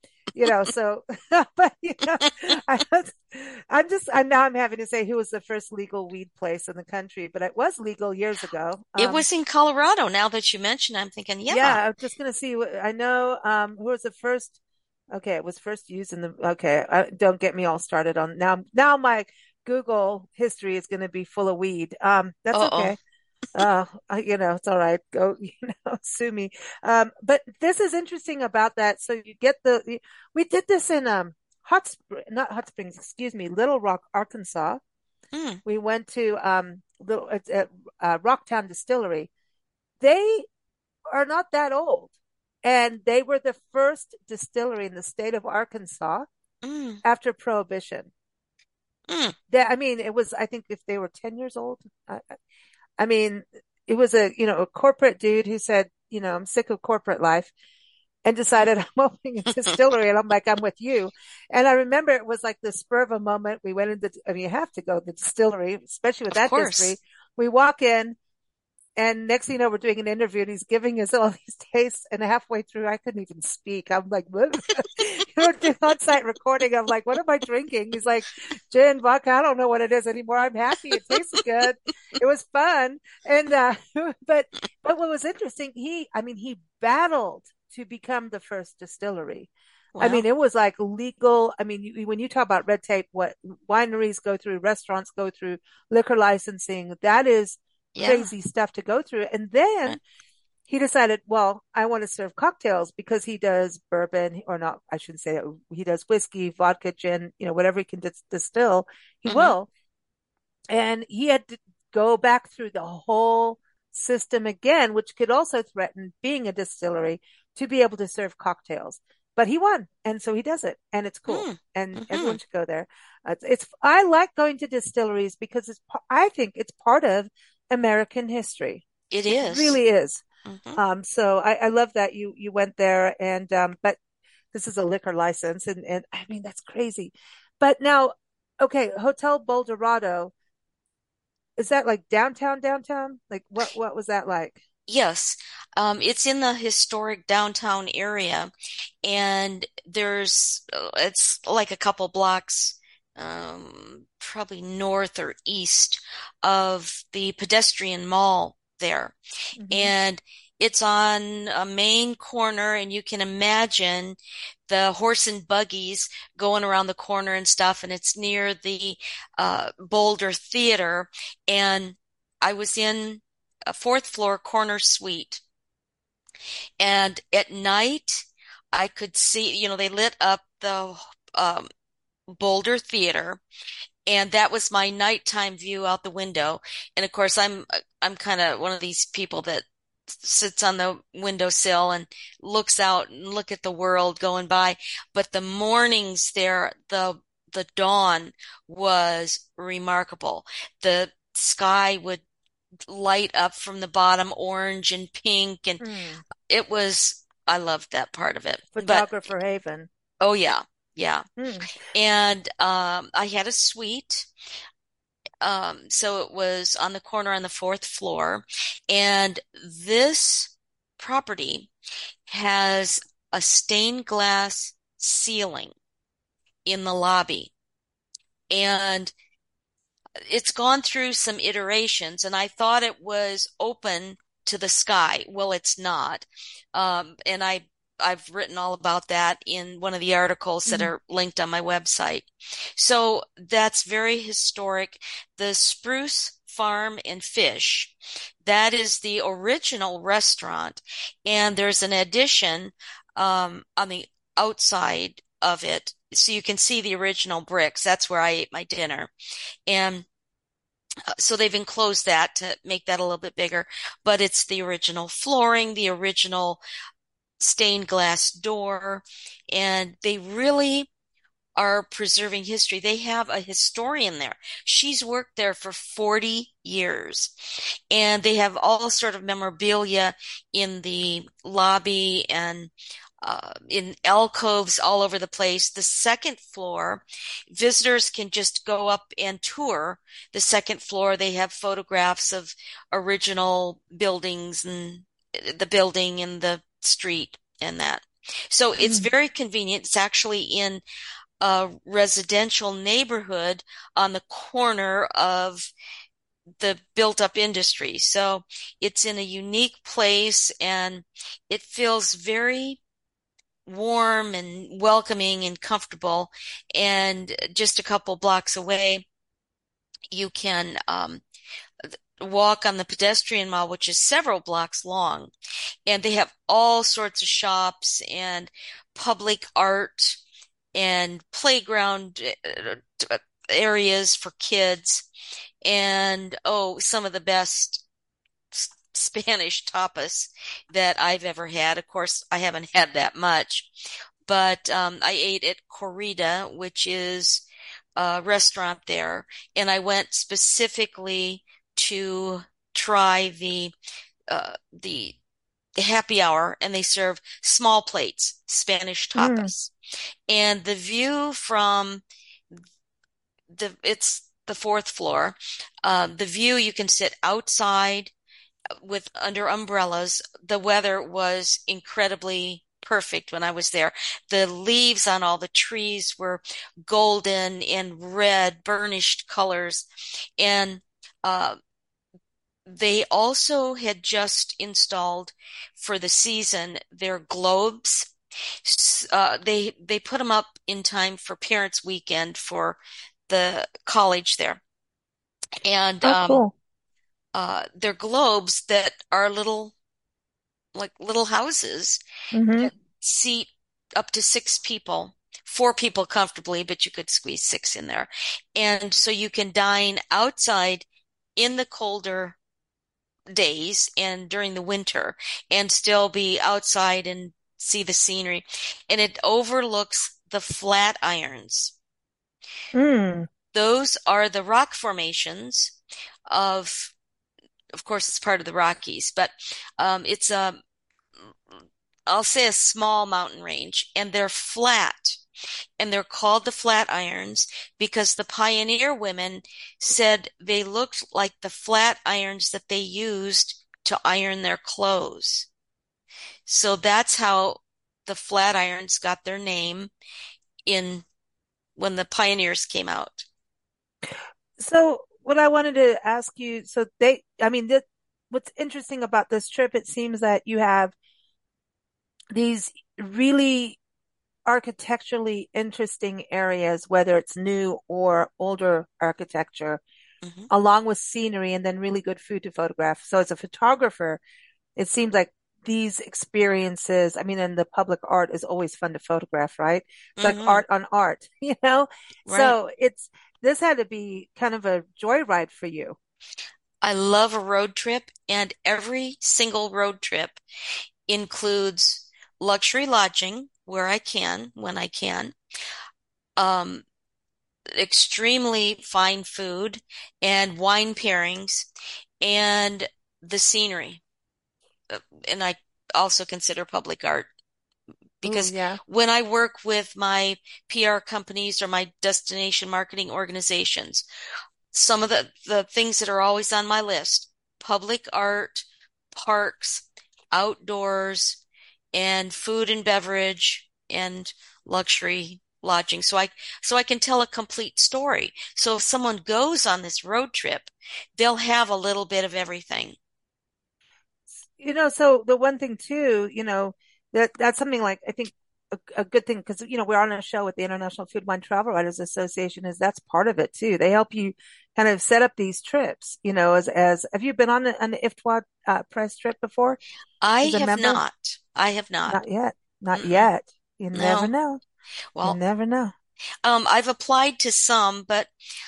So but I was, I'm now I'm having to say who was the first legal weed place in the country, but it was legal years ago. It was in Colorado. Now that you mention, I'm thinking, yeah, Yeah, I'm just gonna see what I know. Who was the first? Okay, it was first used in the. Okay, don't get me all started on now. Now my Google history is gonna be full of weed. That's uh-oh. okay. It's all right. Go, sue me. But this is interesting about that. So you get we did this in not Hot Springs, excuse me, Little Rock, Arkansas. Mm, We went to little it's at Rocktown Distillery. They are not that old. And they were the first distillery in the state of Arkansas mm, after Prohibition. mm, I mean, it was, I think if they were 10 years old, I mean, it was a corporate dude who said, I'm sick of corporate life and decided I'm opening a distillery. And I'm like, I'm with you. And I remember it was like the spur of a moment. We went into, I mean, you have to go to the distillery, especially with of that history. course. We walk in, and next thing you know, we're doing an interview and he's giving us all these tastes. And halfway through, I couldn't even speak. I'm like, what? Doing on-site recording. I'm like, what am I drinking? He's like, gin, vodka. I don't know what it is anymore. I'm happy. It tasted good. It was fun. And, but, but what was interesting, he battled to become the first distillery. I mean, Well, it was like legal. I mean, when you talk about red tape, what wineries go through, restaurants go through, liquor licensing, that is yeah. crazy stuff to go through. And then Right. he decided, well, I want to serve cocktails because he does bourbon or not. I shouldn't say it. He does whiskey, vodka, gin, whatever he can distill, he Mm-hmm. will. And he had to go back through the whole system again, which could also threaten being a distillery to be able to serve cocktails. But he won. And so he does it and it's cool. Mm, And mm-hmm. everyone should go there. I like going to distilleries because I think it's part of American history. It It is. really is. Mm-hmm. So I love that you went there but this is a liquor license and I mean, that's crazy. But now, okay, Hotel Boldorado, is that like downtown? Like what was that like? Yes. It's in the historic downtown area, and it's like a couple blocks, probably north or east of the pedestrian mall there. Hmm. And it's on a main corner, and you can imagine the horse and buggies going around the corner and stuff. And it's near the Boulder Theater. And I was in a fourth floor corner suite, and at night I could see, they lit up the um, Boulder Theater, and that was my nighttime view out the window. And of course, I'm kind of one of these people that sits on the windowsill and looks out and look at the world going by. But the mornings there, the dawn was remarkable. The sky would light up from the bottom, orange and pink, and Mm. I loved that part of it. But Photographer Haven. oh yeah, yeah. Mm. And I had a suite. So it was on the corner on the fourth floor. And this property has a stained glass ceiling in the lobby. And it's gone through some iterations, and I thought it was open to the sky. Well, it's not. And I've written all about that in one of the articles that Mm. are linked on my website. So that's very historic. The Spruce Farm and Fish, that is the original restaurant, and there's an addition on the outside of it. So you can see the original bricks. That's where I ate my dinner. And so they've enclosed that to make that a little bit bigger, but it's the original flooring, the original stained glass door, and they really are preserving history. They have a historian there. She's worked there for 40 years, and they have all sort of memorabilia in the lobby and in alcoves all over the place. The second floor, visitors can just go up and tour the second floor. They have photographs of original buildings and the building and the street and that. So it's Mm. very convenient. It's actually in a residential neighborhood on the corner of the built up industry. So it's in a unique place and it feels very warm and welcoming and comfortable. And just a couple blocks away, you can walk on the pedestrian mall, which is several blocks long. And they have all sorts of shops and public art and playground areas for kids. And oh, some of the best Spanish tapas that I've ever had. Of course, I haven't had that much, but I ate at Corrida, which is a restaurant there, and I went specifically to try the happy hour, and they serve small plates, Spanish Mm. tapas. And the view from it's the fourth floor. The view, you can sit outside with under umbrellas. The weather was incredibly perfect when I was there. The leaves on all the trees were golden and red, burnished colors. And uh, they also had just installed for the season their globes. They put them up in time for Parents' Weekend for the college there. And Oh, cool. they're globes that are little houses Mm-hmm. that seat up to six people, four people comfortably, but you could squeeze six in there. And so you can dine outside in the colder days and during the winter and still be outside and see the scenery. And it overlooks the Flatirons. Mm. Those are the rock formations of course, it's part of the Rockies, but it's I'll say a small mountain range, and they're flat, and they're called the Flatirons because the pioneer women said they looked like the flat irons that they used to iron their clothes. So that's how the Flatirons got their name in when the pioneers came out. So what I wanted to ask you, so I mean, what's interesting about this trip, it seems that you have these really architecturally interesting areas, whether it's new or older architecture, Mhm. along with scenery and then really good food to photograph. So as a photographer, it seems like these experiences, I mean, and the public art is always fun to photograph, right? It's like Mhm. art on art, you know? Right. So this had to be kind of a joyride for you. I love a road trip, and every single road trip includes luxury lodging where I can, when I can, um, extremely fine food and wine pairings. and the scenery. And I also consider public art Oh, because yeah. when I work with my PR companies or my destination marketing organizations, some of the things that are always on my list, public art, parks, outdoors, and food and beverage and luxury lodging. So I can tell a complete story. So if someone goes on this road trip, they'll have a little bit of everything. So the one thing too, that's something like I think a good thing because we're on a show with the International Food Wine Travel Writers Association is that's part of it too. They help you kind of set up these trips, as have you been on an IFTWA press trip before I as a have member? not. I have not. Not yet. Not Mm-mm. yet. You never No. know. You Well, never know. I've applied to some, but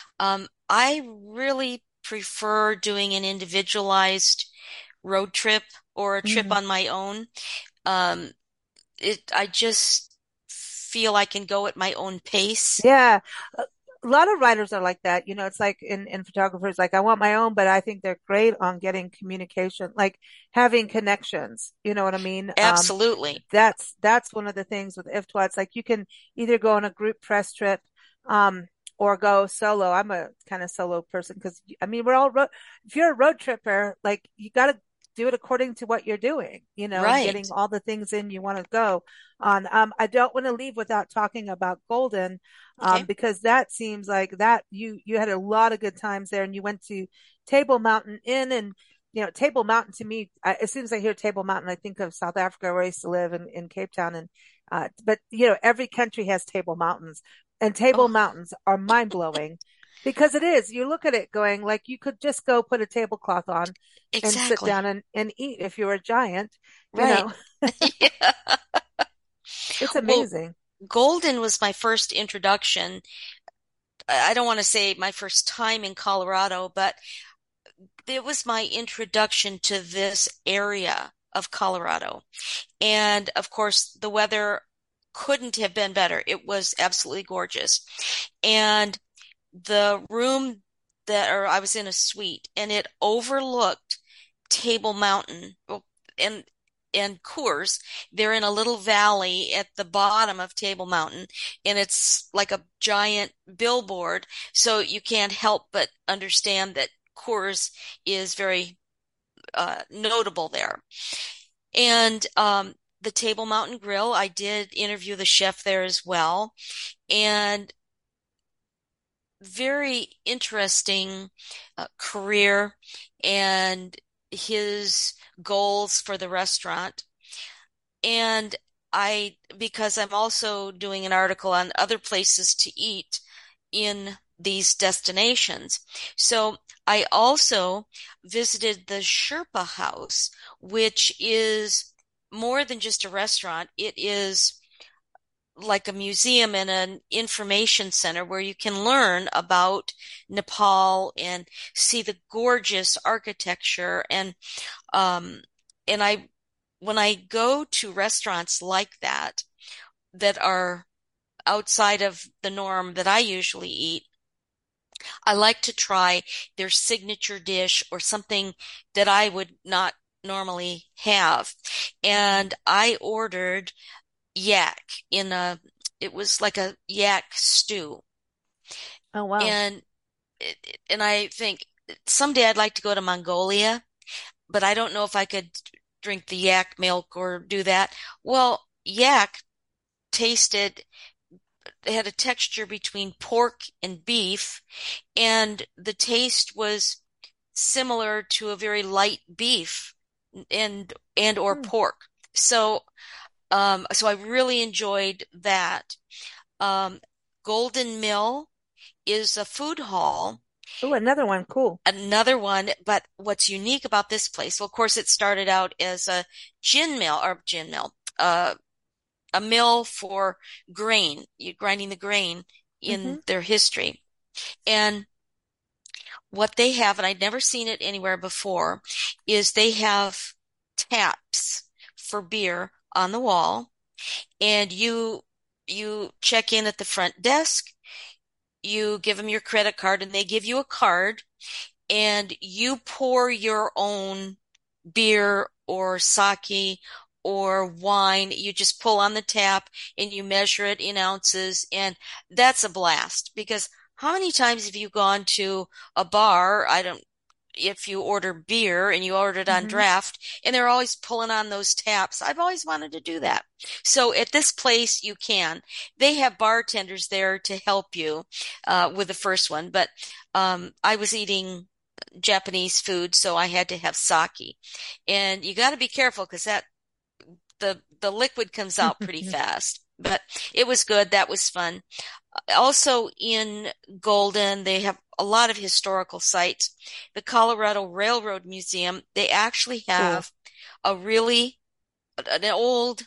I really prefer doing an individualized road trip or a trip Mm. on my own. Um, I just feel I can go at my own pace. Yeah. A lot of writers are like that. It's like in photographers, like I want my own, but I think they're great on getting communication, like having connections. You know what I mean? Absolutely. That's one of the things with IFTWA. It's like you can either go on a group press trip, or go solo. I'm a kind of solo person because I mean if you're a road tripper, like you got to do it according to what you're doing, and getting Right. all the things in you want to go on. I don't want to leave without talking about Golden, Okay. because that seems like that you had a lot of good times there, and you went to Table Mountain Inn, and Table Mountain to me, as soon as I hear Table Mountain, I think of South Africa where I used to live in Cape Town, and but every country has Table Mountains, and Table Oh, Mountains are mind blowing because it is. You look at it going like you could just go put a tablecloth on and sit exactly. down and eat if you were a giant, you Right. know. Yeah. It's Well, amazing. Golden was my first introduction. I don't want to say my first time in Colorado, but it was my introduction to this area of Colorado. And of course, the weather couldn't have been better. It was absolutely gorgeous. And the room or I was in a suite and it overlooked Table Mountain. Well, and Coors, they're in a little valley at the bottom of Table Mountain, and it's like a giant billboard. So you can't help but understand that Coors is very notable there. And the Table Mountain Grill, I did interview the chef there as well, and very interesting career and his goals for the restaurant. And because I'm also doing an article on other places to eat in these destinations. So I also visited the Sherpa House, which is more than just a restaurant. It is like a museum and an information center where you can learn about Nepal and see the gorgeous architecture um and I when I go to restaurants like that are outside of the norm that I usually eat, I like to try their signature dish or something that I would not normally have. And I ordered yak it was like a yak stew. Oh, wow. And I think someday I'd like to go to Mongolia, but I don't know if I could drink the yak milk or do that. Well, yak tasted had a texture between pork and beef, and the taste was similar to a very light beef and or Hmm. pork. So I really enjoyed that. Um, Golden Mill is a food hall, Oh, another one. Cool. another one, but what's unique about this place? Well, of course, it started out as a gin mill, a mill for grain, you grinding the grain Hmm. in their history. And what they have, and I'd never seen it anywhere before, is they have taps for beer on the wall, and you check in at the front desk, you give them your credit card, and they give you a card, and you pour your own beer or sake or wine. You just pull on the tap and you measure it in ounces. And that's a blast because how many times have you gone to a bar? I don't, if you order beer and you order it on Hmm. draft and they're always pulling on those taps. I've always wanted to do that. So at this place you can. They have bartenders there to help you with the first one, but I was eating Japanese food, so I had to have sake. And you got to be careful because that the liquid comes out pretty fast. But it was good. That was fun. Also in Golden, they have a lot of historical sites. The Colorado Railroad Museum, they actually Cool. have a really an old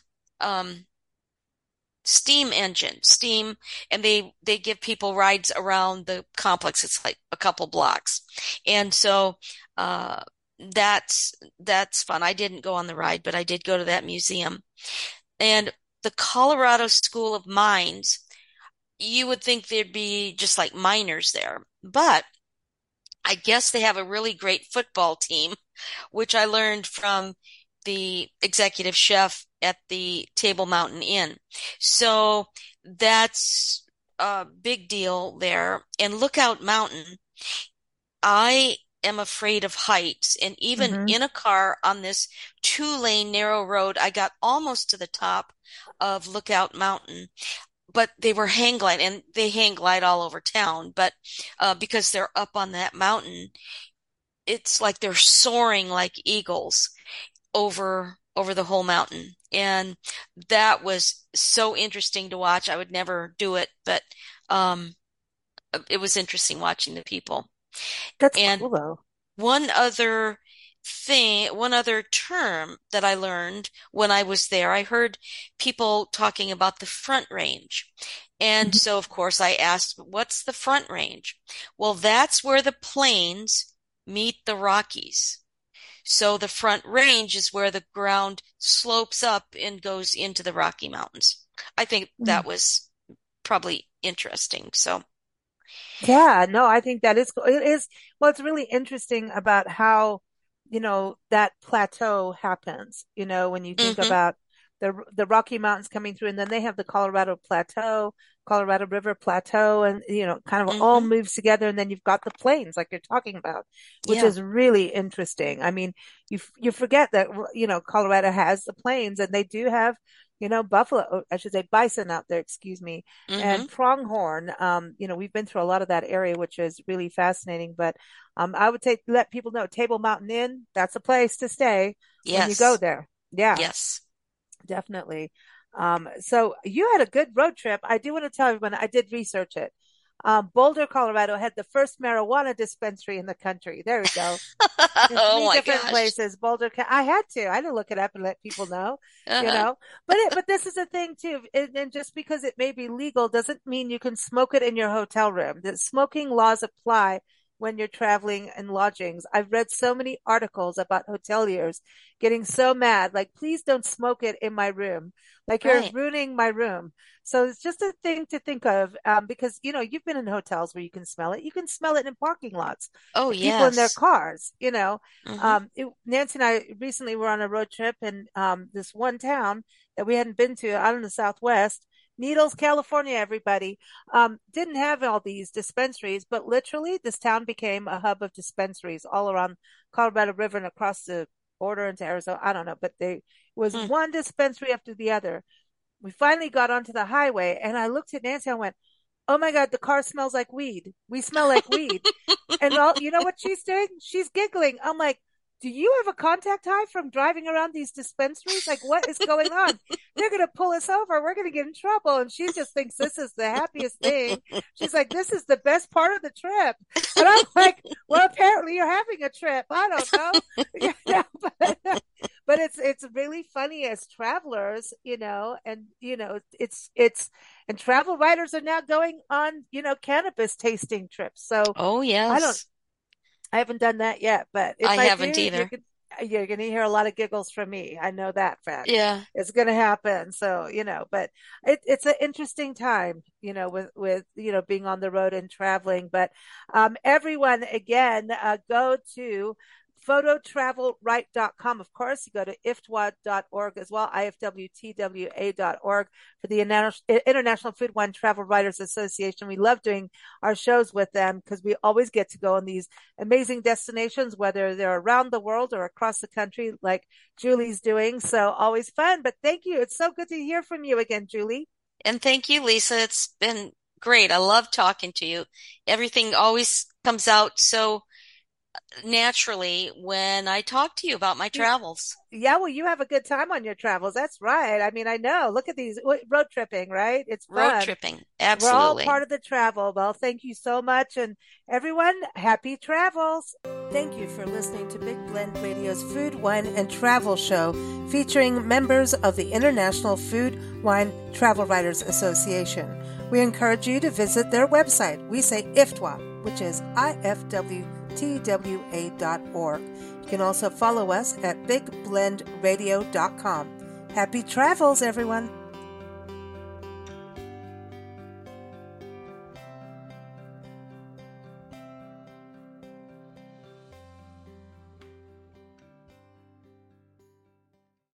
steam engine, steam, and they give people rides around the complex. It's like a couple blocks. And so uh that's fun. I didn't go on the ride, but I did go to that museum. And the Colorado School of Mines, you would think there'd be just like miners there, but I guess they have a really great football team, which I learned from the executive chef at the Table Mountain Inn. So that's a big deal there. And Lookout Mountain, I am afraid of heights. And even Hmm. in a car on this two-lane narrow road, I got almost to the top of Lookout Mountain, but they were hang glide and they hang glide all over town. But because they're up on that mountain, it's like they're soaring like eagles over the whole mountain. And that was so interesting to watch. I would never do it, but um, it was interesting watching the people. That's And cool though. one other term that I learned when I was there, I heard people talking about the Front Range. And Mhm. so, of course, I asked, what's the Front Range? Well, that's where the plains meet the Rockies. So the Front Range is where the ground slopes up and goes into the Rocky Mountains. I think that Mm. was probably interesting. So, Yeah, no, I think that is cool. It is, well, it's really interesting about how, that plateau happens, when you think hmm about the Rocky Mountains coming through, and then they have the Colorado Plateau, Colorado River Plateau, and kind of all hmm moves together, and then you've got the plains like you're talking about, which yeah, is really interesting. I mean, you forget that, Colorado has the plains, and they do have, buffalo, I should say bison out there, excuse me, and hmm pronghorn. We've been through a lot of that area, which is really fascinating. But I would say let people know Table Mountain Inn, that's a place to stay when you go yes, there. Yeah, yes. definitely. So you had a good road trip. I do want to tell everyone I did research it. Boulder, Colorado had the first marijuana dispensary in the country. There we go. In Oh three my different gosh. places. Boulder, I had to. I had to look it up and let people know, you Uh-huh. know. But this is the thing too. And just because it may be legal doesn't mean you can smoke it in your hotel room. The smoking laws apply when you're traveling and lodgings. I've read so many articles about hoteliers getting so mad, like, please don't smoke it in my room. Like you're Right. ruining my room. So it's just a thing to think of, because you've been in hotels where you can smell it. You can smell it in parking lots, Oh, people in their yes. cars. hmm Nancy and I recently were on a road trip in this one town that we hadn't been to out in the Southwest, Needles, California, everybody. Didn't have all these dispensaries, but literally this town became a hub of dispensaries all around Colorado River and across the border into Arizona. I don't know, but there was Hmm. one dispensary after the other. We finally got onto the highway and I looked at Nancy and went, oh my God, the car smells like weed. We smell like weed. And you know what she's doing? She's giggling. I'm like, do you have a contact high from driving around these dispensaries? Like, what is going on? They're going to pull us over. We're going to get in trouble. And she just thinks this is the happiest thing. She's like, this is the best part of the trip. And I'm like, well, apparently you're having a trip. I don't know. But it's really funny as travelers, and and travel writers are now going on, cannabis tasting trips. So Oh, I don't, yes. I haven't done that yet, but if I I haven't do, either. you're going to hear a lot of giggles from me. I know that fact. Yeah. It's going to happen. So, but it's an interesting time, being on the road and traveling. But everyone, again, go to phototravelright.com. Of course, you go to iftwa.org as well, ifwtwa.org, for the International Food Wine Travel Writers Association. We love doing our shows with them because we always get to go on these amazing destinations, whether they're around the world or across the country, like Julie's doing. So always fun. But thank you. It's so good to hear from you again, Julie. And thank you, Lisa. It's been great. I love talking to you. Everything always comes out so naturally when I talk to you about my travels. Yeah, well, you have a good time on your travels. That's right. I mean, I know. Look at these road tripping, right? It's Road fun. tripping. We're all Absolutely. part of the travel. Well, thank you so much. And everyone, happy travels. Thank you for listening to Big Blend Radio's Food, Wine, and Travel Show, featuring members of the International Food, Wine, Travel Writers Association. We encourage you to visit their website. We say IFTWA, which is IFWTWA.org. You can also follow us at bigblendradio.com. Happy travels, everyone.